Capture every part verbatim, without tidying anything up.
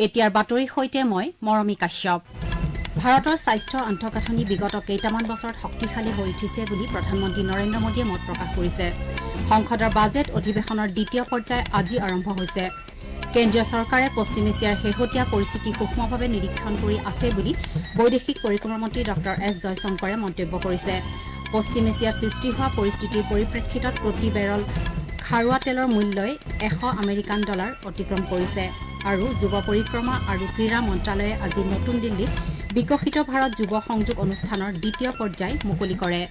এতিয়াৰ বাতৰিৰ সৈতে মই মৰমী কাশ্যপ। ভাৰতৰ স্বাস্থ্য আন্তঃগাঁথনি বিগত কেইটামান বছৰত শক্তিশালী হৈ উঠিছে বুলি প্ৰধানমন্ত্ৰী নৰেন্দ্ৰ মোদীয়ে মত প্ৰকাশ কৰিছে। সংসদৰ বাজেট অধিৱেশনৰ দ্বিতীয় পৰ্যায় আজি আৰম্ভ হৈছে। কেন্দ্ৰীয় চৰকাৰে পশ্চিম এছিয়াৰ শেহতীয়া পৰিস্থিতি সূক্ষ্মভাৱে নিৰীক্ষণ কৰি আছে বুলি বৈদেশিক পৰিক্ৰমা মন্ত্ৰী ড এছ জয়শংকৰে মন্তব্য কৰিছে। পশ্চিম এছিয়াত সৃষ্টি হোৱা পৰিস্থিতিৰ পৰিপ্ৰেক্ষিতত প্ৰতি বেৰল খাৰুৱা তেলৰ মূল্যই এশ আমেৰিকান ডলাৰ অতিক্ৰম কৰিছে আৰু যুৱ পৰিক্ৰমা আৰু ক্ৰীড়া মন্ত্ৰালয়ে আজি নতুন দিল্লীত বিকশিত ভাৰত যুৱ সংযোগ অনুষ্ঠানৰ দ্বিতীয় পৰ্যায় মুকলি কৰে।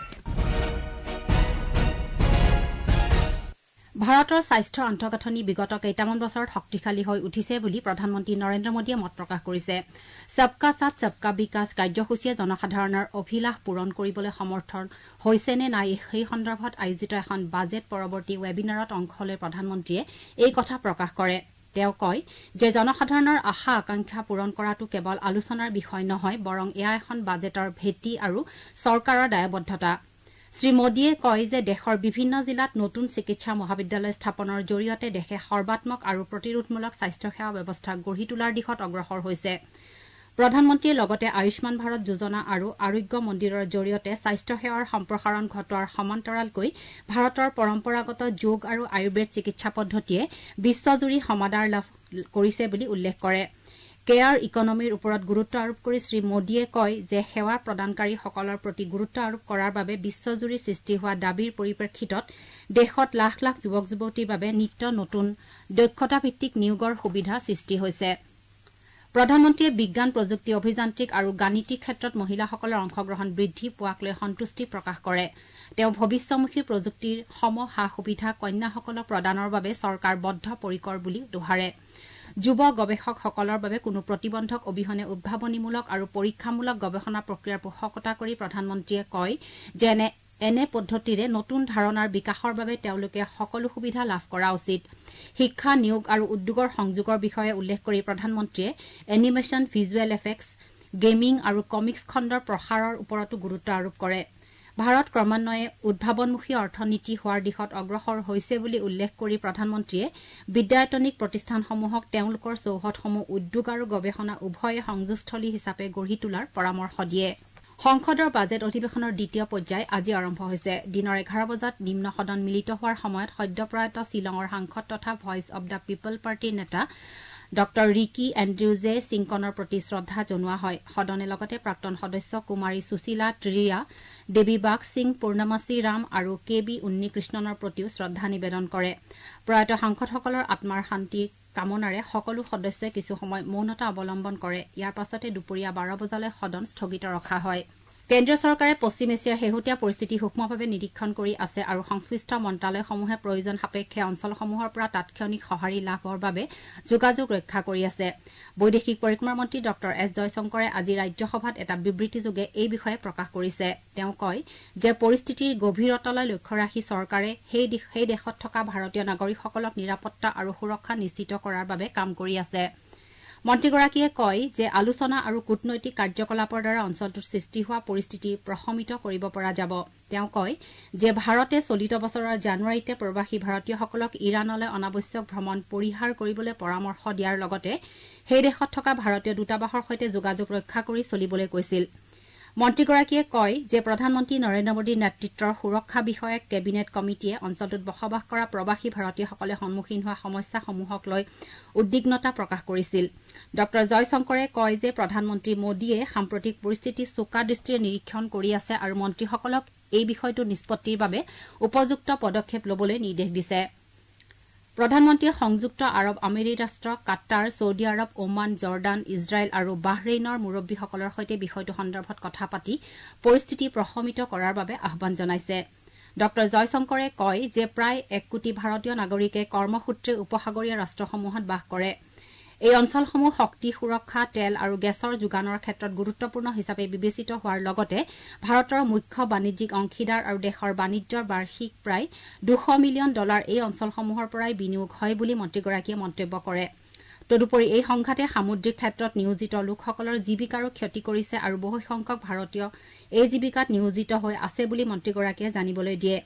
ভাৰতৰ স্বাস্থ্য আন্তঃগাঁথনি বিগত কেইটামান বছৰত শক্তিশালী হৈ উঠিছে বুলি প্ৰধানমন্ত্ৰী নৰেন্দ্ৰ মোদীয়ে মত প্ৰকাশ কৰিছে। সবকা সাথ সবকা বিকাশ কাৰ্যসূচীয়ে জনসাধাৰণৰ অভিলাষ পূৰণ কৰিবলৈ সমৰ্থন হৈছে নে নাই সেই সন্দৰ্ভত আয়োজিত এখন বাজেট পৰৱৰ্তী ৱেবিনাৰত অংশ লৈ প্ৰধানমন্ত্ৰীয়ে এই কথা প্ৰকাশ কৰে। তেওঁ কয় যে জনসাধাৰণৰ আশা আকাংক্ষা পূৰণ কৰাটো কেৱল আলোচনাৰ বিষয় নহয়, বৰং এয়া এখন বাজেটৰ ভেটি আৰু চৰকাৰৰ দায়বদ্ধতা। শ্ৰীমোদীয়ে কয় যে দেশৰ বিভিন্ন জিলাত নতুন চিকিৎসা মহাবিদ্যালয় স্থাপনৰ জৰিয়তে দেশে সৰ্বাত্মক আৰু প্ৰতিৰোধমূলক স্বাস্থ্যসেৱা ব্যৱস্থা গঢ়ি তোলাৰ দিশত অগ্ৰসৰ হৈছে। প্ৰধানমন্ত্ৰীয়ে লগতে আয়ুষ্মান ভাৰত যোজনা আৰু আৰোগ্য মন্দিৰৰ জৰিয়তে স্বাস্থ্যসেৱাৰ সম্প্ৰসাৰণ ঘটোৱাৰ সমান্তৰালকৈ ভাৰতৰ পৰম্পৰাগত যোগ আৰু আয়ুৰ্বেদ চিকিৎসা পদ্ধতিয়ে বিশ্বজুৰি সমাদৰ লাভ কৰিছে বুলি উল্লেখ কৰে। কেয়াৰ ইকনমিৰ ওপৰত গুৰুত্ব আৰোপ কৰি শ্ৰীমোদীয়ে কয় যে সেৱা প্ৰদানকাৰীসকলৰ প্ৰতি গুৰুত্ব আৰোপ কৰাৰ বাবে বিশ্বজুৰি সৃষ্টি হোৱা দাবীৰ পৰিপ্ৰেক্ষিতত দেশত লাখ লাখ যুৱক যুৱতীৰ বাবে নিত্য নতুন দক্ষতাভিত্তিক নিয়োগৰ সুবিধা সৃষ্টি হৈছে। প্ৰধানমন্ত্ৰীয়ে বিজ্ঞান প্ৰযুক্তি অভিযান্ত্ৰিক আৰু গাণিতিক ক্ষেত্ৰত মহিলাসকলৰ অংশগ্ৰহণ বৃদ্ধি পোৱাক লৈ সন্তুষ্টি প্ৰকাশ কৰে। তেওঁ ভৱিষ্যমুখী প্ৰযুক্তিৰ সম সা সুবিধা কন্যাসকলক প্ৰদানৰ বাবে চৰকাৰ বদ্ধপৰিকৰ বুলি দোহাৰে। যুৱ গৱেষকসকলৰ বাবে কোনো প্ৰতিবন্ধক অবিহনে উদ্ভাৱনীমূলক আৰু পৰীক্ষামূলক গৱেষণা প্ৰক্ৰিয়াৰ পোষকতা কৰি প্ৰধানমন্ত্ৰীয়ে কয় যে এনে এনে পদ্ধতিৰে নতুন ধাৰণাৰ বিকাশৰ বাবে তেওঁলোকে সকলো সুবিধা লাভ কৰা উচিত। শিক্ষা নিয়োগ আৰু উদ্যোগৰ সংযোগৰ বিষয়ে উল্লেখ কৰি প্ৰধানমন্ত্ৰীয়ে এনিমেশ্যন, ভিজুৱেল এফেক্টছ, গেমিং আৰু কমিক্স খণ্ডৰ প্ৰসাৰৰ ওপৰতো গুৰুত্ব আৰোপ কৰে। ভাৰত ক্ৰমান্বয়ে উদ্ভাৱনমুখী অৰ্থনীতি হোৱাৰ দিশত অগ্ৰসৰ হৈছে বুলি উল্লেখ কৰি প্ৰধানমন্ত্ৰীয়ে বিদ্যায়তনিক প্ৰতিষ্ঠানসমূহক তেওঁলোকৰ চৌহদসমূহ উদ্যোগ আৰু গৱেষণা উভয়ে সংযোগস্থলী হিচাপে গঢ়ি তোলাৰ পৰামৰ্শ দিয়ে। সংসদৰ বাজেট অধিৱেশনৰ দ্বিতীয় পৰ্যায় আজি আৰম্ভ হৈছে। দিনৰ এঘাৰ বজাত নিম্ন সদন মিলিত হোৱাৰ সময়ত সদ্যপ্ৰয়াত শ্বিলঙৰ সাংসদ তথা ভইচ অব দ্য পিপল পাৰ্টীৰ নেতা ড ৰিকি এণ্ড্ৰিউজে চিংকনৰ প্ৰতি শ্ৰদ্ধা জনোৱা হয়। সদনে লগতে প্ৰাক্তন সদস্য কুমাৰী সুশীলা ত্ৰিয়া, দেৱী বাগ সিং, পূৰ্ণমাচী ৰাম আৰু কে বি উন্নীকৃষ্ণনৰ প্ৰতিও শ্ৰদ্ধা নিবেদন কৰে। প্ৰয়াত সাংসদসকলৰ আত্মাৰ শান্তিৰ কামনাৰে সকলো সদস্যই কিছুসময় মৌনতা অৱলম্বন কৰে। ইয়াৰ পাছতে দুপৰীয়া বাৰ বজালৈ সদন স্থগিত ৰখা হয়। কেন্দ্ৰীয় চৰকাৰে পশ্চিম এছিয়াৰ শেহতীয়া পৰিস্থিতি সূক্ষ্মভাৱে নিৰীক্ষণ কৰি আছে আৰু সংশ্লিষ্ট মন্ত্ৰালয়সমূহে প্ৰয়োজন সাপেক্ষে অঞ্চলসমূহৰ পৰা তাৎক্ষণিক সঁহাৰি লাভৰ বাবে যোগাযোগ ৰক্ষা কৰি আছে। বৈদেশিক পৰিক্ৰমা মন্ত্ৰী ড এছ জয়শংকৰে আজি ৰাজ্যসভাত এটা বিবৃতিযোগে এই বিষয়ে প্ৰকাশ কৰিছে। তেওঁ কয় যে পৰিস্থিতিৰ গভীৰতালৈ লক্ষ্য ৰাখি চৰকাৰে সেই সেই দেশত থকা ভাৰতীয় নাগৰিকসকলক নিৰাপত্তা আৰু সুৰক্ষা নিশ্চিত কৰাৰ বাবে কাম কৰি আছে। মন্ত্ৰীগৰাকীয়ে কয় যে আলোচনা আৰু কূটনৈতিক কাৰ্যকলাপৰ দ্বাৰা অঞ্চলটোত সৃষ্টি হোৱা পৰিস্থিতি প্ৰশমিত কৰিব পৰা যাব। তেওঁ কয় যে ভাৰতে চলিত বছৰৰ জানুৱাৰীতে প্ৰৱাসী ভাৰতীয়সকলক ইৰাণলৈ অনাৱশ্যক ভ্ৰমণ পৰিহাৰ কৰিবলৈ পৰামৰ্শ দিয়াৰ লগতে সেই দেশত থকা ভাৰতীয় দূতাবাসৰ সৈতে যোগাযোগ ৰক্ষা কৰি চলিবলৈ কৈছিল। মন্ত্ৰীগৰাকীয়ে কয় যে প্ৰধানমন্ত্ৰী নৰেন্দ্ৰ মোদীৰ নেতৃত্বৰ সুৰক্ষা বিষয়ক কেবিনেট কমিটিয়ে অঞ্চলটোত বসবাস কৰা প্ৰৱাসী ভাৰতীয়সকলে সন্মুখীন হোৱা সমস্যাসমূহক লৈ উদ্বিগ্নতা প্ৰকাশ কৰিছিল। ড জয়শংকৰে কয় যে প্ৰধানমন্ত্ৰী মোদীয়ে সাম্প্ৰতিক পৰিস্থিতি চোকা দৃষ্টিৰে নিৰীক্ষণ কৰি আছে আৰু মন্ত্ৰীসকলক এই বিষয়টো নিষ্পত্তিৰ বাবে উপযুক্ত পদক্ষেপ ল'বলৈ নিৰ্দেশ দিছে। প্ৰধানমন্ত্ৰীয়ে সংযুক্ত আৰৱ আমেৰি ৰাষ্ট্ৰ, কাটাৰ, ছৌদি আৰৱ, ওমান, জৰ্দান, ইজৰাইল আৰু বাহৰেইনৰ মুৰব্বীসকলৰ সৈতে বিষয়টো সন্দৰ্ভত কথা পাতি পৰিস্থিতি প্ৰশমিত কৰাৰ বাবে আহ্বান জনাইছে। ড জয়শংকৰে কয় যে প্ৰায় এক কোটি ভাৰতীয় নাগৰিকে কৰ্মসূত্ৰে উপসাগৰীয় ৰাষ্ট্ৰসমূহত বাস কৰে। এই অঞ্চলসমূহ শক্তি সুৰক্ষা, তেল আৰু গেছৰ যোগানৰ ক্ষেত্ৰত গুৰুত্বপূৰ্ণ হিচাপে বিবেচিত হোৱাৰ লগতে ভাৰতৰ মুখ্য বাণিজ্যিক অংশীদাৰ আৰু দেশৰ বাণিজ্যৰ বাৰ্ষিক প্ৰায় দুশ মিলিয়ন ডলাৰ এই অঞ্চলসমূহৰ পৰাই বিনিয়োগ হয় বুলি মন্ত্ৰীগৰাকীয়ে মন্তব্য কৰে। তদুপৰি এই সংঘাতে সামুদ্ৰিক ক্ষেত্ৰত নিয়োজিত লোকসকলৰ জীৱিকাৰো ক্ষতি কৰিছে আৰু বহুসংখ্যক ভাৰতীয় এই জীৱিকাত নিয়োজিত হৈ আছে বুলি মন্ত্ৰীগৰাকীয়ে জানিবলৈ দিয়ে।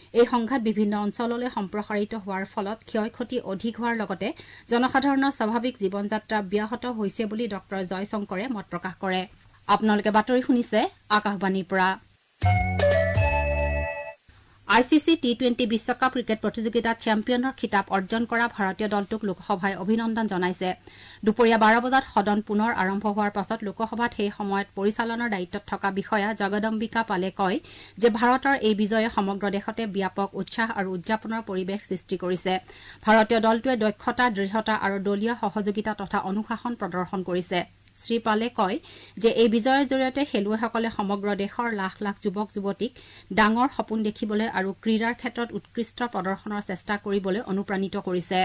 এই সংঘাত বিভিন্ন অঞ্চললৈ সম্প্ৰসাৰিত হোৱাৰ ফলত ক্ষয় ক্ষতি অধিক হোৱাৰ লগতে জনসাধাৰণৰ স্বাভাৱিক জীৱনযাত্ৰা ব্যাহত হৈছে বুলি ড জয়শংকৰে মত প্ৰকাশ কৰে আপোনালোকে বাতৰি শুনিছে আকাশবাণীৰ পৰা I C C T twenty বিশ্বকাপ ক্ৰিকেট প্ৰতিযোগিতাত চেম্পিয়নৰ খিতাপ অৰ্জন কৰা ভাৰতীয় দলটোক লোকসভাই অভিনন্দন জনাইছে দুপৰীয়া বাৰ বজাত সদন পুনৰ আৰম্ভ হোৱাৰ পাছত লোকসভাত সেই সময়ত পৰিচালনাৰ দায়িত্বত থকা বিষয়া জগদম্বিকা পালে কয় যে ভাৰতৰ এই বিজয়ে সমগ্ৰ দেশতে ব্যাপক উৎসাহ আৰু উদযাপনৰ পৰিৱেশ সৃষ্টি কৰিছে ভাৰতীয় দলটোৱে দক্ষতা দৃঢ়তা আৰু দলীয় সহযোগিতা তথা অনুশাসন প্ৰদৰ্শন কৰিছে শ্ৰীপালে কয় যে এই বিজয়ৰ জৰিয়তে খেলুৱৈসকলে সমগ্ৰ দেশৰ লাখ লাখ যুৱক যুৱতীক ডাঙৰ সপোন দেখিবলৈ আৰু ক্ৰীড়াৰ ক্ষেত্ৰত উৎকৃষ্ট প্ৰদৰ্শনৰ চেষ্টা কৰিবলৈ অনুপ্ৰাণিত কৰিছে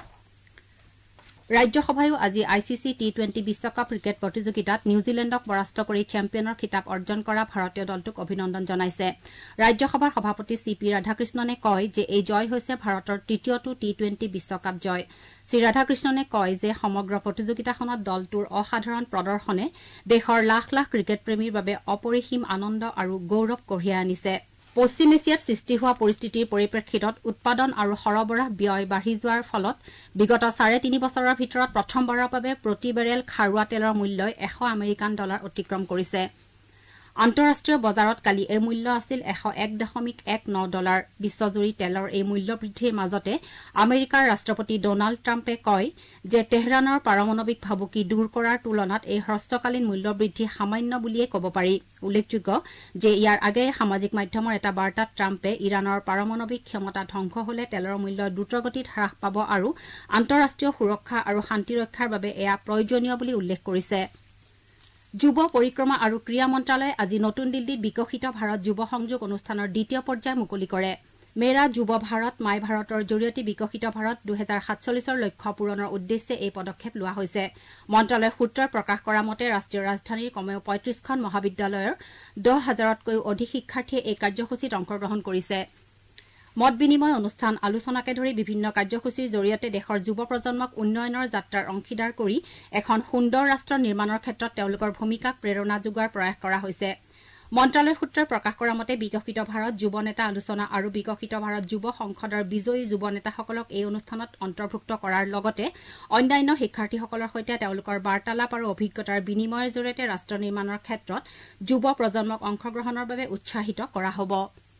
ৰাজ্যসভায়ো আজি I C C T twenty বিশ্বকাপ ক্ৰিকেট প্ৰতিযোগিতাত নিউজিলেণ্ডক পৰাস্ত কৰি চেম্পিয়নৰ খিতাপ অৰ্জন কৰা ভাৰতীয় দলটোক অভিনন্দন জনাইছে ৰাজ্যসভাৰ সভাপতি চি পি ৰাধাকৃষ্ণনে কয় যে এই জয় হৈছে ভাৰতৰ তৃতীয়টো টি টুৱেণ্টি বিশ্বকাপ জয় শ্ৰী ৰাধাকৃষ্ণনে কয় যে সমগ্ৰ প্ৰতিযোগিতাখনত দলটোৰ অসাধাৰণ প্ৰদৰ্শনে দেশৰ লাখ লাখ ক্ৰিকেট প্ৰেমীৰ বাবে অপৰিসীম আনন্দ আৰু গৌৰৱ কঢ়িয়াই আনিছে পশ্চিম এছিয়াত সৃষ্টি হোৱা পৰিস্থিতিৰ পৰিপ্ৰেক্ষিতত উৎপাদন আৰু সৰবৰাহ ব্যয় বাঢ়ি যোৱাৰ ফলত বিগত চাৰে তিনি বছৰৰ ভিতৰত প্ৰথমবাৰৰ বাবে প্ৰতি বেৰেল খাৰুৱা তেলৰ মূল্যই এশ আমেৰিকান ডলাৰ অতিক্ৰম কৰিছে আন্তঃৰাষ্ট্ৰীয় বজাৰত কালি এই মূল্য আছিল এশ এক দশমিক এক ন ডলাৰ বিশ্বজুৰি তেলৰ এই মূল্য বৃদ্ধিৰ মাজতে আমেৰিকাৰ ৰাষ্ট্ৰপতি ডনাল্ড ট্ৰাম্পে কয় যে তেহৰানৰ পাৰমাণৱিক ভাবুকি দূৰ কৰাৰ তুলনাত এই হ্ৰস্বকালীন মূল্য বৃদ্ধি সামান্য বুলিয়ে ক'ব পাৰি উল্লেখযোগ্য যে ইয়াৰ আগেয়ে সামাজিক মাধ্যমৰ এটা বাৰ্তাত ট্ৰাম্পে ইৰাণৰ পাৰমাণৱিক ক্ষমতা ধ্বংস হলে তেলৰ মূল্য দ্ৰুতগতিত হ্ৰাস পাব আৰু আন্তঃৰাষ্ট্ৰীয় সুৰক্ষা আৰু শান্তি ৰক্ষাৰ বাবে এয়া প্ৰয়োজনীয় বুলি উল্লেখ কৰিছে যুৱ পৰিক্ৰমা আৰু ক্ৰীড়া মন্ত্ৰালয়ে আজি নতুন দিল্লীত বিকশিত ভাৰত যুৱ সংযোগ অনুষ্ঠানৰ দ্বিতীয় পৰ্যায় মুকলি কৰে মেৰা যুৱ ভাৰত মাই ভাৰতৰ জৰিয়তে বিকশিত ভাৰত দুহেজাৰ সাতচল্লিছৰ লক্ষ্য পূৰণৰ উদ্দেশ্যে এই পদক্ষেপ লোৱা হৈছে মন্ত্ৰালয়ৰ সূত্ৰই প্ৰকাশ কৰা মতে ৰাষ্ট্ৰীয় ৰাজধানীৰ কমেও পঁয়ত্ৰিশখন মহাবিদ্যালয়ৰ দহ হাজাৰতকৈও অধিক শিক্ষাৰ্থীয়ে এই কাৰ্যসূচীত অংশগ্ৰহণ কৰিছে মত বিনিময় অনুষ্ঠান আলোচনাকে ধৰি বিভিন্ন কাৰ্যসূচীৰ জৰিয়তে দেশৰ যুৱ প্ৰজন্মক উন্নয়নৰ যাত্ৰাৰ অংশীদাৰ কৰি এখন সুন্দৰ ৰাষ্ট্ৰ নিৰ্মাণৰ ক্ষেত্ৰত তেওঁলোকৰ ভূমিকাক প্ৰেৰণা যোগোৱাৰ প্ৰয়াস কৰা হৈছে মন্ত্ৰালয় সূত্ৰই প্ৰকাশ কৰা মতে বিকশিত ভাৰত যুৱ নেতা আলোচনা আৰু বিকশিত ভাৰত যুৱ সংসদৰ বিজয়ী যুৱ নেতাসকলক এই অনুষ্ঠানত অন্তৰ্ভুক্ত কৰাৰ লগতে অন্যান্য শিক্ষাৰ্থীসকলৰ সৈতে তেওঁলোকৰ বাৰ্তালাপ আৰু অভিজ্ঞতাৰ বিনিময়ৰ জৰিয়তে ৰাষ্ট্ৰ নিৰ্মাণৰ ক্ষেত্ৰত যুৱ প্ৰজন্মক অংশগ্ৰহণৰ বাবে উৎসাহিত কৰা হ'ব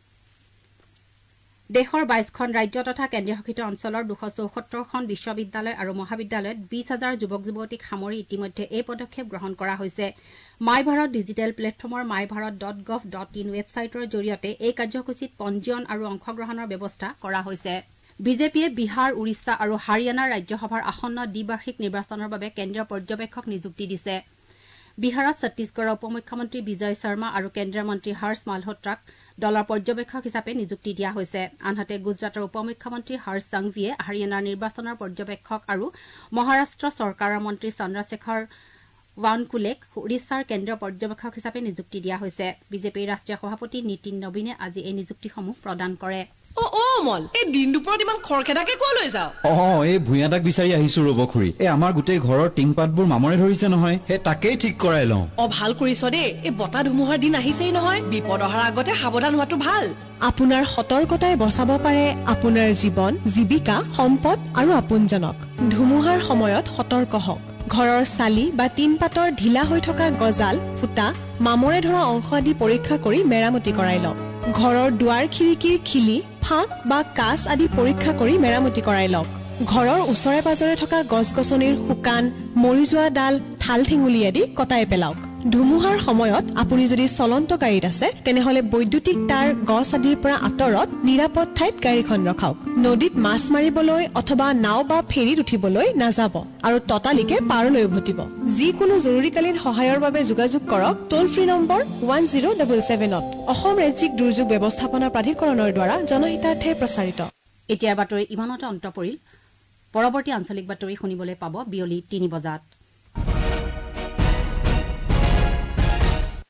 দেশৰ বাইশখন ৰাজ্য তথা কেন্দ্ৰীয়শাসিত অঞ্চলৰ দুশ চৌসত্তৰখন বিশ্ববিদ্যালয় আৰু মহাবিদ্যালয়ত বিশ হাজাৰ যুৱক যুৱতীক সামৰি ইতিমধ্যে এই পদক্ষেপ গ্ৰহণ কৰা হৈছে মাই ভাৰত ডিজিটেল প্লেটফৰ্মৰ my Bharat dot gov dot in ৱেবছাইটৰ জৰিয়তে এই কাৰ্যসূচীত পঞ্জীয়ন আৰু অংশগ্ৰহণৰ ব্যৱস্থা কৰা হৈছে বিজেপিয়ে বিহাৰ উৰিষ্যা আৰু হাৰিয়ানাৰ ৰাজ্যসভাৰ আসন্ন দ্বিবাৰ্ষিক নিৰ্বাচনৰ বাবে কেন্দ্ৰীয় পৰ্যবেক্ষক নিযুক্তি দিছে বিহাৰত ছত্তীশগড়ৰ উপ মুখ্যমন্ত্ৰী বিজয় শৰ্মা আৰু কেন্দ্ৰীয় মন্ত্ৰী হৰ্ষ মালহোত্ৰাক দলৰ পৰ্যবেক্ষক হিচাপে নিযুক্তি দিয়া হৈছে আনহাতে গুজৰাটৰ উপ মুখ্যমন্ত্ৰী হৰ্ষ সংঘভিয়ে হাৰিয়ানাৰ নিৰ্বাচনৰ পৰ্যবেক্ষক আৰু মহাৰাষ্ট্ৰ চৰকাৰৰ মন্ত্ৰী চন্দ্ৰশেখৰ ৱানকুলেক উৰিষ্যাৰ কেন্দ্ৰীয় পৰ্যবেক্ষক হিচাপে নিযুক্তি দিয়া হৈছে বিজেপিৰ ৰাষ্ট্ৰীয় সভাপতি নীতিন নবীনে আজি এই নিযুক্তিসমূহ প্ৰদান কৰে অ অ মল এই দিন দুপৰত ইমান খৰখেদাকে কৈ লৈ যাও অ এই ভুঁয়াটাক বিচাৰি আহিছো ৰব খুৰী এই আমাৰ গোটেই ঘৰৰ টিংপাতবোৰ মামৰে ধৰিছে নহয় হে তাকেই ঠিক কৰাই লওঁ অ ভাল কৰিছ দে এই বতাহ ধুমুহাৰ দিন আহিছেই নহয় বিপদ অহাৰ আগতে সাৱধান হোৱাটো ভাল আপোনাৰ সতৰ্কতাই বচাব পাৰে আপোনাৰ জীৱন জীৱিকা সম্পদ আৰু আপোনজনক ধুমুহাৰ সময়ত সতৰ্ক হওক ঘৰৰ চালি বা টিনপাতৰ ঢিলা হৈ থকা গজাল ফুটা মামৰে ধৰা অংশ আদি পৰীক্ষা কৰি মেৰামতি কৰাই লওক ঘৰৰ দুৱাৰ খিৰিকীৰ খিলি ফাঁক বা কাঁচ আদি পৰীক্ষা কৰি মেৰামতি কৰাই লওক ঘৰৰ ওচৰে পাজৰে থকা গছ গছনিৰ শুকান মৰি যোৱা ডাল ঠাল ঠেঙুলি আদি কটাই পেলাওক ধুমুহাৰ সময়ত আপুনি যদি চলন্ত গাড়ীত আছে তেনেহলে বৈদ্যুতিক তার গছ আদিৰ পৰা আঁতৰত নিৰাপদ ঠাইত গাড়ীখন ৰখাওক নদীত মাছ মাৰিবলৈ অথবা নাও বা ফেৰীত উঠিবলৈ নাযাব আৰু ততালিকে পাৰলৈ উভতিব যিকোনো জৰুৰীকালীন সহায়ৰ বাবে যোগাযোগ কৰক toll free number one zero' double ছেভেনত অসম ৰাজ্যিক দুৰ্যোগ ব্যৱস্থাপনা প্ৰাধিকৰণৰ দ্বাৰা জনহিতাৰ্থে প্ৰচাৰিত এতিয়াৰ বাতৰি ইমানতে অন্ত পৰিল পৰৱৰ্তী আঞ্চলিক বাতৰি শুনিবলৈ পাব বিয়লি তিনি বজাত